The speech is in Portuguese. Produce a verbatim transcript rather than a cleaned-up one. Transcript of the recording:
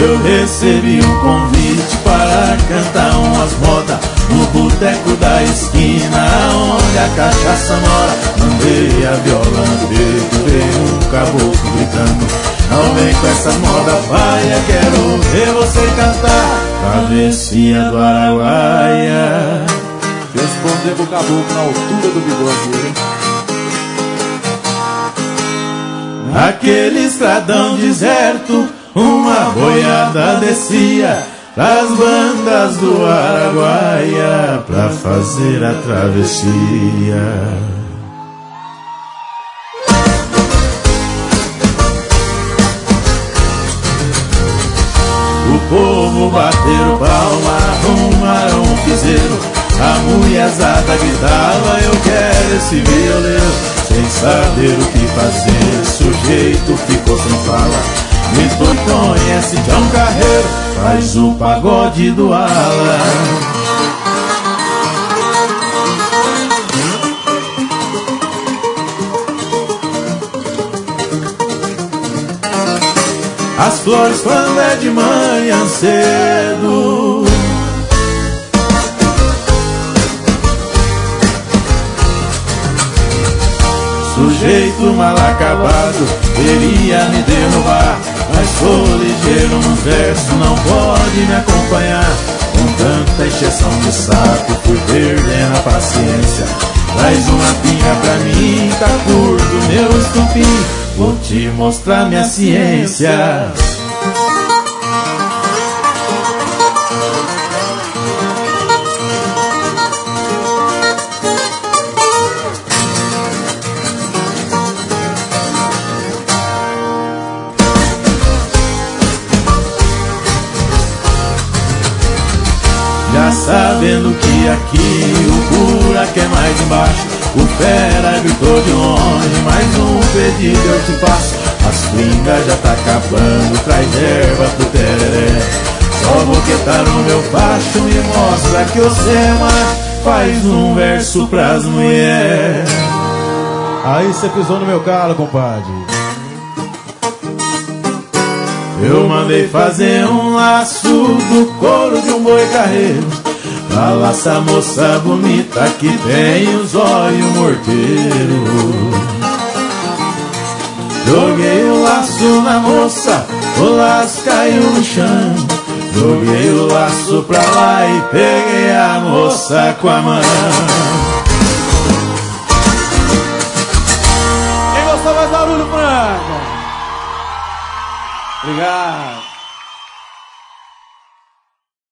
eu recebi um convite para cantar umas modas no boteco da esquina, onde a cachaça mora. Mandei a viola no peito, veio um caboclo gritando: não vem com essa moda paia, quero ver você cantar Travessia do Araguaia. Responder pro caboclo na altura do bigode, hein? Aquele estradão deserto, uma boiada descia pras bandas do Araguaia pra fazer a travessia. O povo bateram palma, arrumaram um piseiro, a mulherzada gritava: eu quero esse violeiro. Sem saber o que fazer, o sujeito ficou sem fala. Me tu conhece Tião Carreiro, faz o pagode do ala. As flores quando é de manhã cedo, sujeito mal acabado queria me derrubar, mas sou ligeiro no verso, não pode me acompanhar. Com tanta encheção de saco fui perdendo a paciência. Traz uma pinga pra mim, tá curto meu estupim, vou te mostrar minha ciência. Já sabendo que aqui o buraco é mais embaixo, o fera gritou de longe: mais um pedido eu te faço. As pingas já tá acabando, traz erva pro tereré. Só boquetar no meu facho, me mostra que você é macho, faz um verso pras mulheres. Aí você pisou no meu calo, compadre. Eu mandei fazer um laço do couro de um boi carreiro, pra laça moça bonita que tem os olhos morteiros. Joguei o laço na moça, o laço caiu no chão. Joguei o laço pra lá e peguei a moça com a mão. Quem gostou mais barulho, Franca? Obrigado.